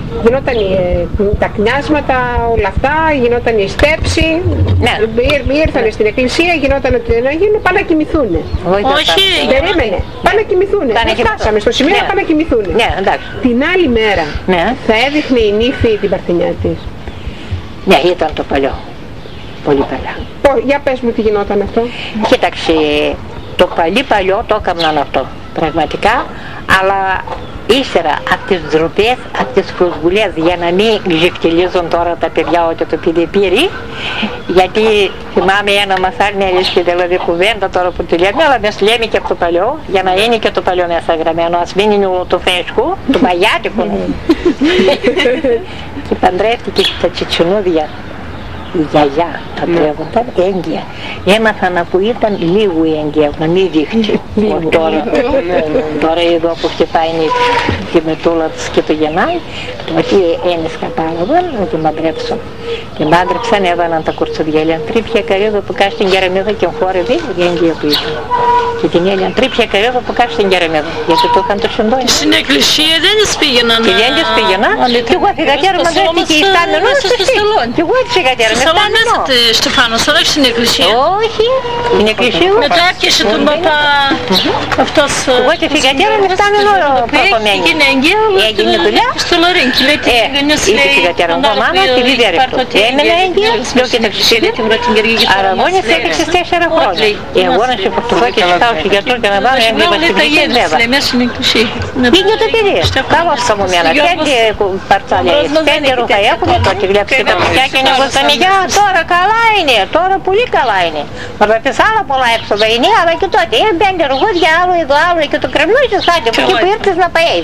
Γινόταν τα κνιάσματα, όλα αυτά, γινόταν η στέψη, ήρθαν στην εκκλησία, γινόταν ότι δεν γίνουν, πάνε να κοιμηθούν. Όχι, περίμενε, πάνε να κοιμηθούν. Φτάσαμε στο σημείο να πάνε να κοιμηθούν. Την άλλη μέρα θα έδειχνε η νύφη την παρθενιά της. Ναι, ήταν το παλιό. Πολύ παλιά. Για πες μου τι γινόταν αυτό. Κοίταξε, το παλιό το έκαναν αυτό, πραγματικά, αλλά ύστερα από τις ντροπές, από τις προσβουλές, για να μην γυφτιλίζουν τώρα τα παιδιά ότι το πήρε, γιατί θυμάμαι ένα μας άρνησε δηλαδή κουβέντα τώρα που τη λέμε, αλλά μας λέμε και από το παλιό, για να είναι και το παλιό μέσα γραμμένο, ας μην είναι το φρέσκο, το παγιάτικο. Και παντρεύτηκε τα τσιτσινούδια. Η γιαγιά τα τρέβονταν έγκυα. Έμαθαν που ήταν λίγο έγκυα, να μην δείχνει. Τώρα εδώ που χτυπάει τη μετούλα της και το γεννάει, ότι ένας κατάλαβαν να την παντρέψουν. Την παντρέψαν, έβαλαν τα κουρτσουδιέλια τρίπια καρύδα που κάτσε στην κεραμίδα και χόρευε η έγκυα που ήταν. Και την έλιαν τρίπια καρύδα που κάτσε στην κεραμίδα, γιατί το είχαν το συντόνι. Στην εκκλησία δεν τις πήγαιναν. Και δεν τις πήγαιναν. Και εγώ φυγατέρα μαντρεύτηκε η Στάμενο στο Στελόν. Και εγώ φυγατέρα με Στάμενο. Στεφάνος, όχι στην εκκλησία. Όχι, στην εκκλησία. Μετά έπιασε τον παπά αυτός. Εγώ και φυγατέρα με Στάμενο προχωμένη. Έγινε δουλειά. Στο Λορίνκι, λέει τι γενιάς λέει. Είχε φυγατέρα μου μάνα και διδέρευτο. Έμενα έγκυα, λέω και τα ξυσίδια. Άρα μόνες έπαιξες 4 χρόνια. Και εγώ να σε φορτωθώ και στάω στο γιατρό και να βάλω έγκυα βασιλική βέβαια. Πήγε το παιδί. Καλώς θα μου μένα. 5 παρτσάλια, 5 ρούχα έχουμε τότε. Βλέπεις και τα παιδιά και είναι γοσταμιγιά. Τώρα καλά είναι, τώρα πολύ καλά είναι. Μα τα άλλα πολλά έξοδα είναι, αλλά και τότε. 5 ρούχα, άλλο εδώ, άλλο και το κρεμνούσεις κάτι. Από εκεί που ήρθες να πάεις.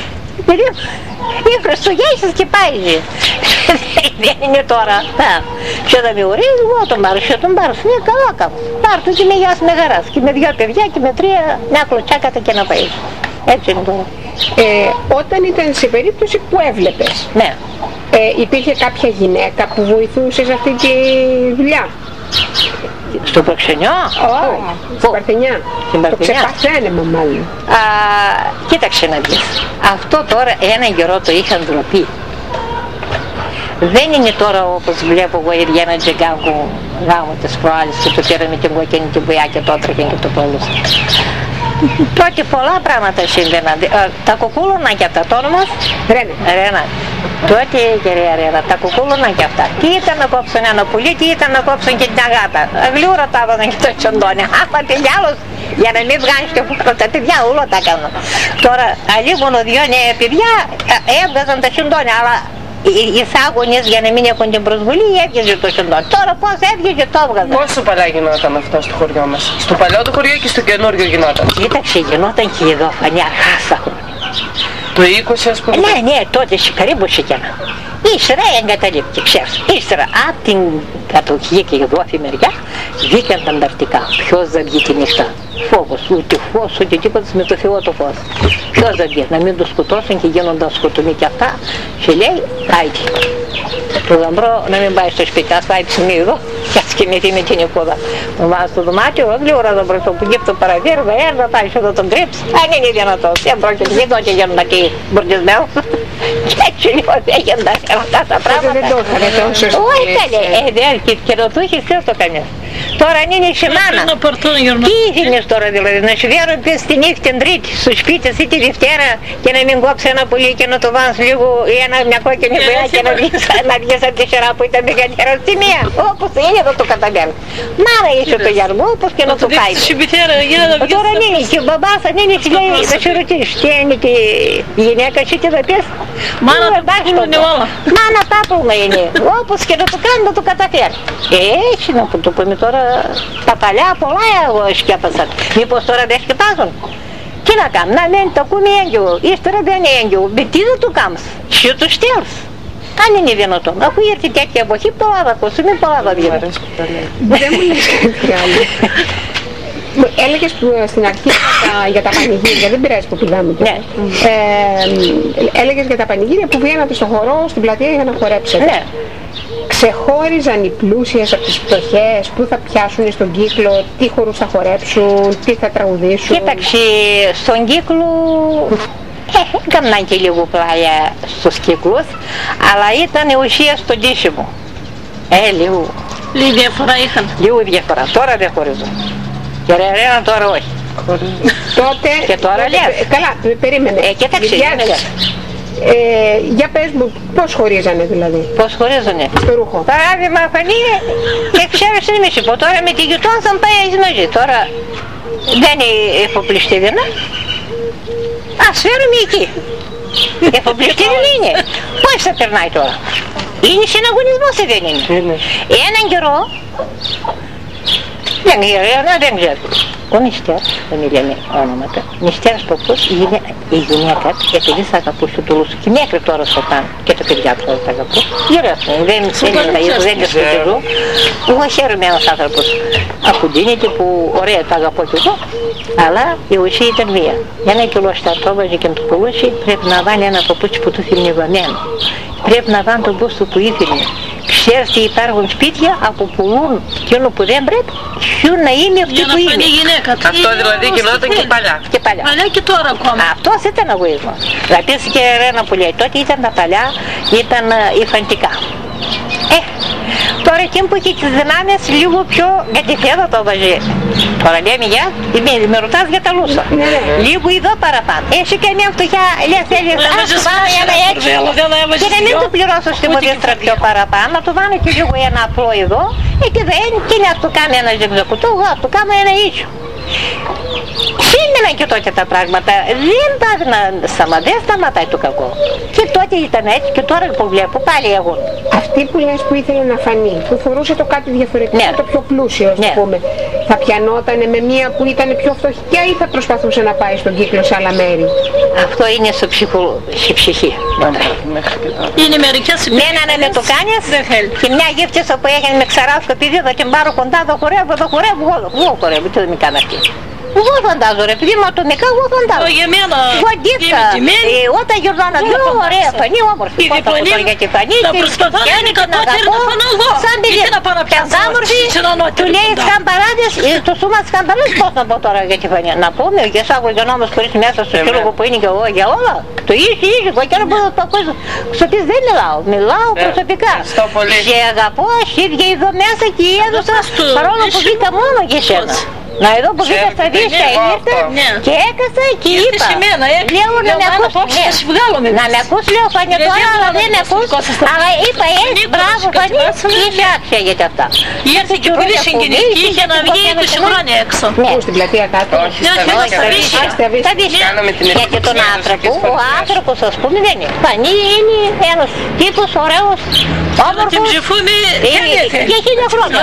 Οι Χριστουγέννες και πάει. Δεν είναι τώρα. Και θα με ορίζει, εγώ τον πάρω, και τον πάρω. Ναι, καλά κάνω. Πάρ' του και με γιας με χαράς. Και με 2 παιδιά και με 3 μια κλωτσάκατα και να πάει. Έτσι είναι τώρα. Όταν ήταν σε περίπτωση που έβλεπες, υπήρχε κάποια γυναίκα που βοηθούσε σε αυτή τη δουλειά? Στο προξενιό? Όχι, στην Παρθενιά. Το ξεπαθαίνεμα μάλλον. Κοίταξε να δεις. Αυτό τώρα έναν καιρό το είχαν ντροπή. Δεν είναι τώρα όπως βλέπω εγώ η Ριάννα Τζεγκάγκου γάμο της προάλλης και το πήραμε την κοκκίνη την πουιά και το έτρεχαν και το πόλουσαν. Τότε πολλά πράγματα συμβαίναν. Τα κουκούλωνα και αυτά, το όνομα Ρένα. Τότε κυρία Ρένα, τα κουκούλωνα και αυτά. Τι ήταν να κόψουν ένα πουλί, τι ήταν να κόψουν και την αγάτα. Γλύωρα τα έβαλαν και το τσοντόνι. Άμα τι άλλος, για να μην βγάνεις και φόρο, τα παιδιά όλα τα κάνουν. Τώρα, αλλοί μόνο 2 νέα παιδιά έβγαζαν τα τσοντόνια, αλλά οι σάγονες για να μην έχουν την προσβολή έβγαζε το τσοντόνι. Τώρα πώς έβγαζε το έβγαζε. Πόσο παλιά γινόταν αυτό στο χωριό μας? Στο παλιό το χωριό και στο καινούριο γινόταν? Κοίταξε, γινόταν και εδώ, φανιά, χάσα χρόνια. Το 20 ας πούμε? Ναι, τότε περίπου σηκένα. Ύστερα εγκαταλείπτηκε, ξέρεις. Ύστερα από την κατοχή και εδώ η μεριά βγήκαν τα ανταρτικά. Ποιος θα βγει τη νύχτα? Φόβος, ούτε φως, ούτε τίποτα, με το Θεό το φως. Ποιος θα βγει? Να μην το σκοτώσουν και γίνονταν σκοτωμοί και αυτά. Και λέει, άιτε. Το γαμπρό να μην πάει στο σπίτι, ας πάει ψημίδο και ας κοιμηθεί με την εικόνα. Μου βάζει στο δωμάτιο, γλύωρα τον προσωπική το παραβίρ, έρθα, πάει εδώ τον τρίψ. Αν είναι δυνατό, δεν πρόκειται, δεν τότε γίνονται εκεί μπουρδισμένος. Και έτσι λοιπόν έγιναν αυτά τα πράγματα. Δεν το είχαν τόσο. Όχι καλέ, και το του είχες ποιος το κανείς. Τώρα αν είναι σημάνα, τι ήθελες τώρα δηλαδή, να σου βγαίνουν πες τη νύχτα την Τρίτη, στο σπίτι ή τη Δευτέρα και να μην κόψει ένα πουλί και να το βάζεις λίγο ή μια κόκκινη πουλιά και να βγεις από τη σειρά που ήταν μεγαλύτερα στη μία. Όπως είναι εδώ το καταγγέλνει. Μάρα είσαι το γιαρμό, όπως και να το πάει. Τώρα αν είναι και ο μπαμπάς, αν είναι και λέει, να σου ρωτήσεις, τι είναι και η γυναίκα σου τι θα πεις. Μάνα πάπουλμα είναι, όπως και να το κάνει να το καταφέρει. Έτσι να το πούμε τώρα, τα παλιά πολλά εγώ σκέπασα. Μήπως τώρα δεν σκεπάζουν. Τι να κάνουν, να μην το ακούμε έγκυο, ύστερα δεν είναι έγκυο. Τι δεν το κάνεις, σου το στέλνεις. Αν είναι δυνατόν, αφού ήρθε τέτοια εποχή, πολλά θα ακούσουν, μην πολλά θα βγαίνουν. Δεν μου λες κάτι άλλο. Έλεγες που στην αρχή για τα πανηγύρια, δεν πειράζει που πηδάμε. Έλεγες για τα πανηγύρια που βγαίνατε στο χορό, στην πλατεία για να χορέψετε. Ξεχώριζαν οι πλούσιες από τις φτωχές, πού θα πιάσουν στον κύκλο, τι χορούς θα χορέψουν, τι θα τραγουδήσουν? Κοίταξε, στον κύκλο Γαμνάκι λίγο πλάγια στους κύκλους, αλλά ήταν ουσία στο ντύσιμο. Λίγο. Λίγη διαφορά είχαν. Λίγο διαφορά. Τώρα δεν χωρίζουν. Και ρεαρένα τώρα όχι. Τότε... Και τώρα λες. Καλά, περίμενε. Και τα ξέρεις. Για πες μου, πώς χωρίζανε δηλαδή. Πώς χωρίζουνε. Στο ρούχο. Παράδειγμα, φανεί και ξέρεις τι μισή πω. Τώρα με τη γειτόνα θα πάει μαζί. Τώρα δεν είναι εφοπλιστήρινα. Ας φέρουμε εκεί. Εφοπλιστήρινα είναι. Πώς θα περνάει τώρα. Είναι συναγωνισμός ή δεν είναι. Έναν καιρό, δεν ξέρω. Ο Νηστέρας, δεν μιλάμε ονόματα, Νηστέρας Ποπός, η γυναίκα, επειδή θα αγαπούσε το Λούσο και μέχρι τώρα θα ήταν και τα παιδιά του θα αγαπούν. Γεράσουν, δεν είναι δεν είναι σπιτιζού. Εγώ χαίρομαι ένας άνθρωπος αφού δίνεται που ωραία τα αγαπώ κι εγώ, αλλά η ουσία ήταν μία. Για να κιλώσει τα τόβαζε και να το πουλώσει πρέπει να βάλει ένα παπούτσι που του ήθελε βαμμένο. Πρέπει να βάλει τον μπούστο που ήθελε. Ξέρεις τι υπάρχουν σπίτια από πουλούν εκείνο που δεν πρέπει, ποιο να είναι αυτή που είναι. Αυτό δηλαδή γινόταν και παλιά. Παλιά και τώρα ακόμα. Αυτός ήταν εγωισμός. Δηλαδή και ένα που λέει τότε ήταν τα παλιά, ήταν υφαντικά. Τώρα εκείνο που είχε τις δυνάμεις λίγο πιο κατηφέδα το βαζί. Τώρα λέμε για, με ρωτάς για τα Λούσα. Λίγο εδώ παραπάνω. Έχει και μια φτωχιά, λες θέλεις, ας του βάλω ένα έτσι. Και να μην του πληρώσω στη μοδίστρα πιο παραπάνω, να του βάλω και λίγο ένα απλό εδώ. Και δεν, και να του κάνει ένα ζυγζακουτό, εγώ του κάνω ένα ίσιο. Σήμαιναν και τότε τα πράγματα, δεν πάβει να σταματάει το κακό. Και τότε ήταν έτσι και τώρα που βλέπω πάλι εγώ. Αυτή που λες που ήθελε να φανεί, που φορούσε το κάτι διαφορετικό, το πιο πλούσιο ας πούμε, θα πιανότανε με μία που ήταν πιο φτωχιά ή θα προσπαθούσε να πάει στον κύκλο σε άλλα μέρη. Αυτό είναι στη ψυχή. Είναι μερικές υπηρεσίες. Ναι, να το κάνεις και μια γύφτησα που έγινε με ξαράφικα παιδί θα την πάρω κοντά, θα χορεύω, εγώ χορεύω, τι δεν με κάνει αυτή. Εγώ φαντάζω ρε παιδί μου ατομικά, εγώ φαντάζω. Εγώ αντίθετα, όταν γυρνάνα δυο ωραία φανεί όμορφη. Πότα χωριά και φανεί και ένικα να αγαπώ σαν παιδί. Καντάμορφη, του λέει σκαμπαράδες, το σούμα σκαμπαράδες πώς να πω τώρα για τη φανεί. Να πούμε και σαν γογενόμος χωρίς μέσα στο σύλλογο που είναι και εγώ για όλα. Το ίδιο, εγώ και να πω το ακούω, στο οποίος δεν μιλάω προσωπικά. Και αγαπώ, ίδια εδώ μέσα και έδωσα παρόλο που βγήκα μόνο για σένα. Να εδώ που βγήκα στα δίσια ήρθα και έκασα και είπα, λέω να με ακούσει, να με ακούσει λέω Φανή τώρα, αλλά δεν με ακούσει, αλλά είπα έτσι, μπράβο Φανή, είσαι άξια για αυτά. Ήρθε και ο Βίλης είχε να βγει 20 χρόνια έξω. Πού, στην πλατεία κάτω? Όχι, στα Βίσια. Γιατί τον άνθρωπο, ο άνθρωπος ας πούμε δεν είναι. Φανή είναι ένας τύπος ωραίος, όμορφος, και 1000 χρόνια.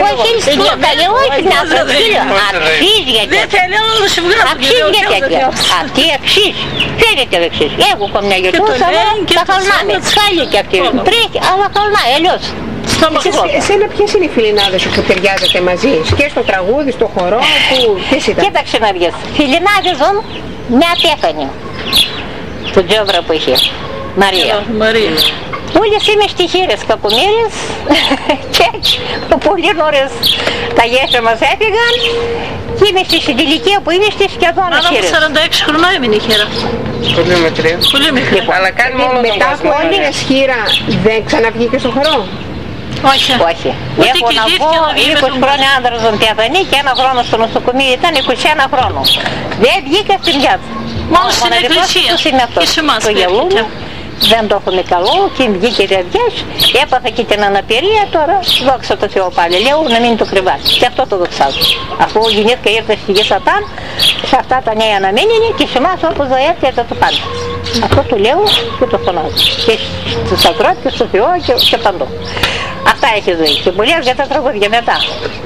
Όχι να αξίζει για τέτοια. Αξίζει για τέτοια. Αυτή αξίζει. Φέρετε αξίζει. Έχω καμιά γερτούσα, θα χαλμάμε. Χάλει και αυτή. Τρέχει, αλλά χαλμάει, αλλιώς. Εσένα ποιες είναι οι φιλινάδες σου που ταιριάζετε μαζί? Και στο τραγούδι, στο χορό, ποιες ήταν? Κοίταξε να βγες. Φιλινάδες ζουν μια τέφανη. Του Τζόβρα που είχε. Μαρία. Όλες είμαι στοιχείρες, κακομοίρες και έτσι πολύ νωρίς τα γέσια μας έφυγαν και είμαι στη ηλικία που είμαι στη σχεδόν αχείρες. Άρα 46 χρονών έμεινε η χείρα. Πολύ μικρή. Αλλά κάνει μόνο τον μετά από όλη η χείρα δεν ξαναβγήκε στο χορό? Όχι. Έχω να πω 20 χρόνια άντρας τον πεθανεί και ένα χρόνο στο νοσοκομείο ήταν 21 χρόνο. Δεν βγήκα στην πιάτσα. Μόνο στην εκκλησία και σε εμάς πέφτηκε. Δεν το έχουμε καλό και βγήκε ρεδιές, έπαθα και την αναπηρία τώρα, δόξα τω Θεώ πάλι, λέω να μην το κρυβάσει και αυτό το δοξάζω. Αφού η γυναίκα ήρθε στη γη Σατάν, σε αυτά τα νέα αναμένει και σε εμάς όπως θα έρθει θα το πάντα. Αυτό το λέω και το φωνάζω και στους ανθρώπους και στο Θεό και παντού. Αυτά έχει ζωή και πολλές για τα τραγούδια μετά.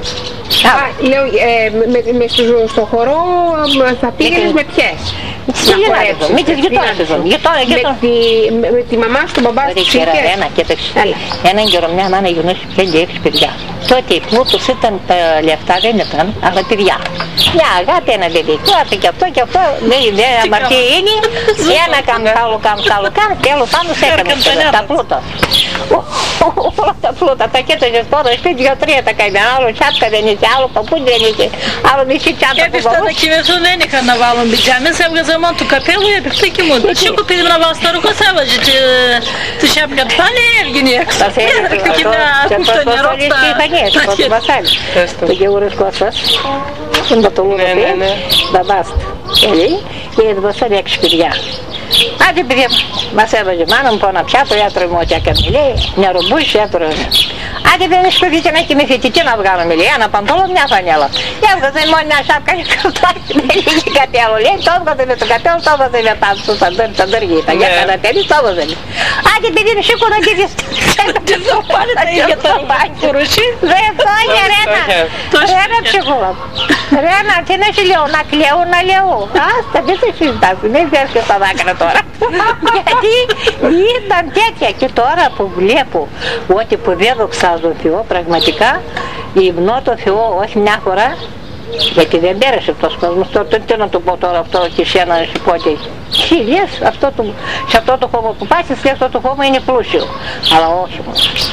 Λέω, στο χορό θα πήγαινες με ποιες? Με τις γειτόνες. Με τη μαμά σου, τον μπαμπά σου, τις ψυχές. Έναν καιρό μια μάνα γεννούσε 5-6 παιδιά. Τότε η πλούτος ήταν τα λεφτά, δεν ήταν, αλλά παιδιά. Μια αγάπη, ένα παιδικό, και αυτό και αυτό, δεν αμαρτία είναι. Ένα καμπάλο, τέλος πάντων έκανε τα πλούτα. Όλα τα πλούτα, τα κέταγες τώρα, σπίτι 2-3 τα κάνει, άλλο τσάπκα δεν είχε, άλλο παππούδι δεν είχε, άλλο μισή τσάπκα που μπορούσε. Έπιστα να κοιμηθούν δεν είχαν να βάλουν πιτζάμες, έβγαζαν ремонту капеллы, я бы таки мод. Что купили на вас старую саважи, ты шапка пале, Евгения? Тоді розкласas, babast, і двоса як шпір'я. А тепер масеважі маном понапчато, я тримаю тякамілі, не робиш, я тримаю. А тепер що вітянки ми фітіті на вганамілі, я на пантолон не поняла. Я вказаю, моя шапка не крута, капелу, лень, тонко тебе капел, тонко тебе там, дорогие, так я когда пели, тонко тебе. А тепер ще куди дивись. Рена психолог. Рена, ти не жилев налево. А, тобі це щось так, не знаєш, що собака на тора. І там тетя, кітора по влепу. От і побігав сразу фіо, прагматика, і вното фіо, ось мене хора. Я тебе береш, що ти на ту повтора, в того кишена, що потім. Чи лес, а что-то кому попасть, если кто-то кому и не получил. А